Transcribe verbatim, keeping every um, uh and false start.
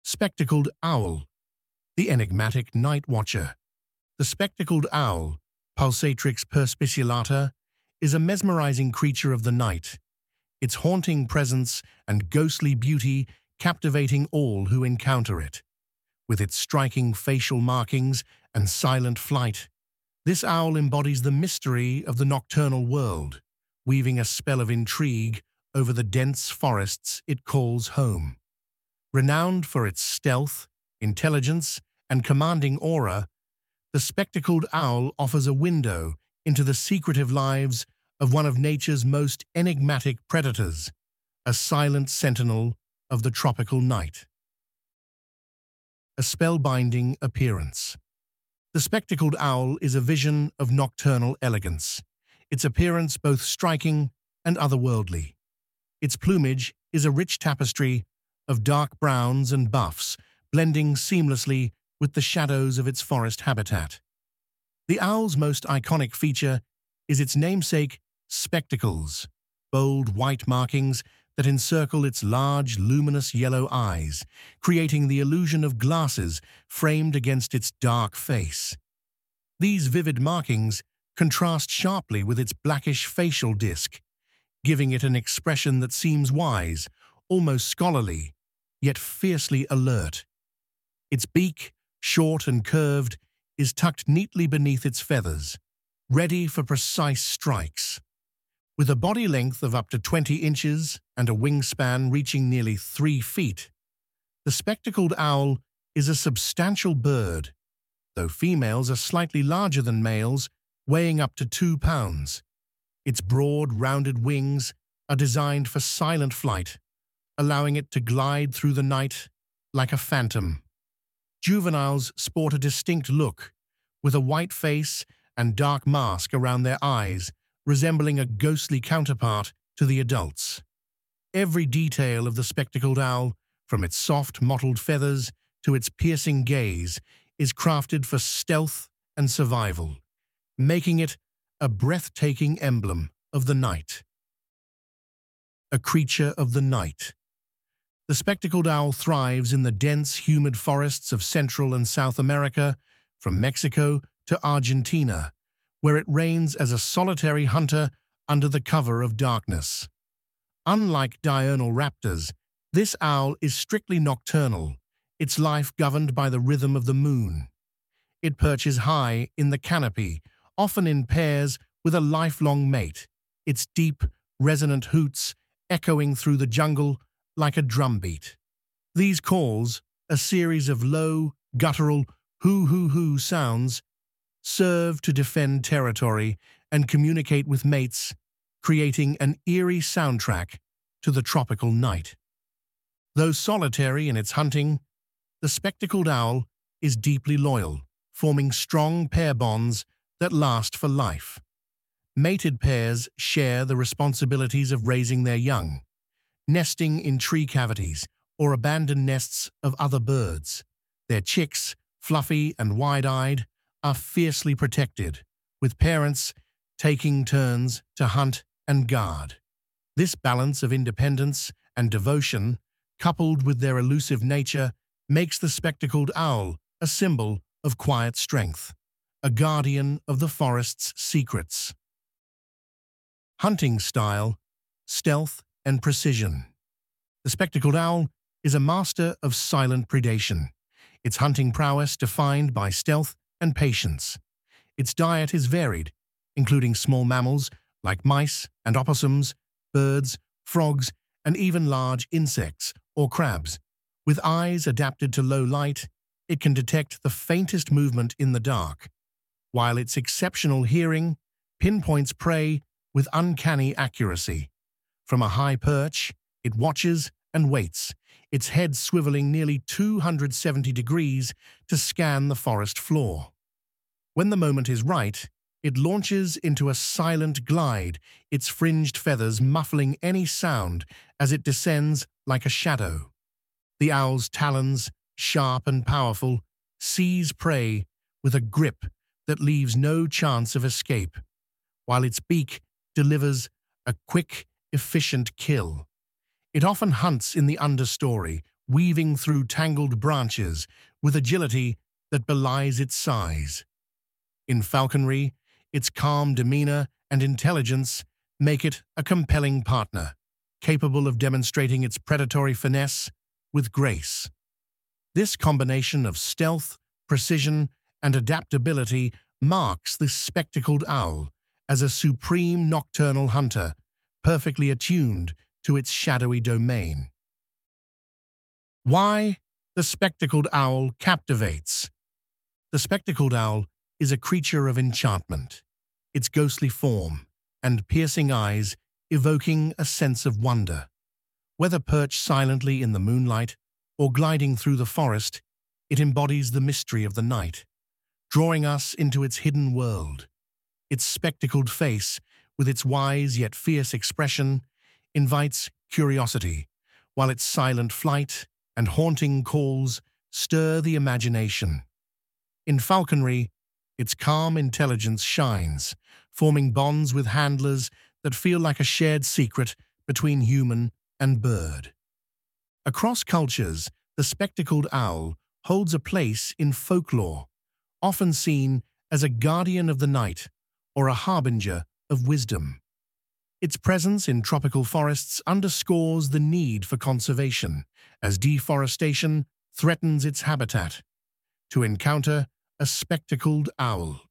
Spectacled owl, the enigmatic night watcher. The spectacled owl, Pulsatrix perspicillata, is a mesmerizing creature of the night, its haunting presence and ghostly beauty captivating all who encounter it. With its striking facial markings and silent flight, this owl embodies the mystery of the nocturnal world, weaving a spell of intrigue over the dense forests it calls home. Renowned for its stealth, intelligence, and commanding aura, the spectacled owl offers a window into the secretive lives of one of nature's most enigmatic predators, a silent sentinel of the tropical night. A spellbinding appearance. The spectacled owl is a vision of nocturnal elegance, its appearance both striking and otherworldly. Its plumage is a rich tapestry of dark browns and buffs, blending seamlessly with the shadows of its forest habitat. The owl's most iconic feature is its namesake spectacles, bold white markings that encircle its large, luminous yellow eyes, creating the illusion of glasses framed against its dark face. These vivid markings contrast sharply with its blackish facial disc, giving it an expression that seems wise, almost scholarly, yet fiercely alert. Its beak, short and curved, is tucked neatly beneath its feathers, ready for precise strikes. With a body length of up to twenty inches and a wingspan reaching nearly three feet, the spectacled owl is a substantial bird, though females are slightly larger than males, weighing up to two pounds. Its broad, rounded wings are designed for silent flight, allowing it to glide through the night like a phantom. Juveniles sport a distinct look, with a white face and dark mask around their eyes, resembling a ghostly counterpart to the adults. Every detail of the spectacled owl, from its soft, mottled feathers to its piercing gaze, is crafted for stealth and survival, making it a breathtaking emblem of the night. A creature of the night. The spectacled owl thrives in the dense, humid forests of Central and South America, from Mexico to Argentina, where it reigns as a solitary hunter under the cover of darkness. Unlike diurnal raptors, this owl is strictly nocturnal, its life governed by the rhythm of the moon. It perches high in the canopy, often in pairs with a lifelong mate, its deep, resonant hoots echoing through the jungle like a drumbeat. These calls, a series of low, guttural hoo-hoo-hoo sounds, serve to defend territory and communicate with mates, creating an eerie soundtrack to the tropical night. Though solitary in its hunting, the spectacled owl is deeply loyal, forming strong pair bonds that last for life. Mated pairs share the responsibilities of raising their young, nesting in tree cavities or abandoned nests of other birds. Their chicks, fluffy and wide-eyed, are fiercely protected, with parents taking turns to hunt and guard. This balance of independence and devotion, coupled with their elusive nature, makes the spectacled owl a symbol of quiet strength, a guardian of the forest's secrets. Hunting style, stealth, and precision. The spectacled owl is a master of silent predation, its hunting prowess defined by stealth and patience. Its diet is varied, including small mammals like mice and opossums, birds, frogs, and even large insects or crabs. With eyes adapted to low light, it can detect the faintest movement in the dark, while its exceptional hearing pinpoints prey with uncanny accuracy. From a high perch, it watches and waits, its head swiveling nearly two hundred seventy degrees to scan the forest floor. When the moment is right, it launches into a silent glide, its fringed feathers muffling any sound as it descends like a shadow. The owl's talons, sharp and powerful, seize prey with a grip that leaves no chance of escape, while its beak delivers a quick, efficient kill. It often hunts in the understory, weaving through tangled branches with agility that belies its size. In falconry, its calm demeanor and intelligence make it a compelling partner, capable of demonstrating its predatory finesse with grace. This combination of stealth, precision, and adaptability marks this spectacled owl as a supreme nocturnal hunter, perfectly attuned to its shadowy domain. Why the spectacled owl captivates? The spectacled owl is a creature of enchantment, its ghostly form and piercing eyes evoking a sense of wonder. Whether perched silently in the moonlight or gliding through the forest, it embodies the mystery of the night, drawing us into its hidden world. Its spectacled face, with its wise yet fierce expression, invites curiosity, while its silent flight and haunting calls stir the imagination. In falconry, its calm intelligence shines, forming bonds with handlers that feel like a shared secret between human and bird. Across cultures, the spectacled owl holds a place in folklore, often seen as a guardian of the night or a harbinger of wisdom. Its presence in tropical forests underscores the need for conservation, as deforestation threatens its habitat. To encounter a spectacled owl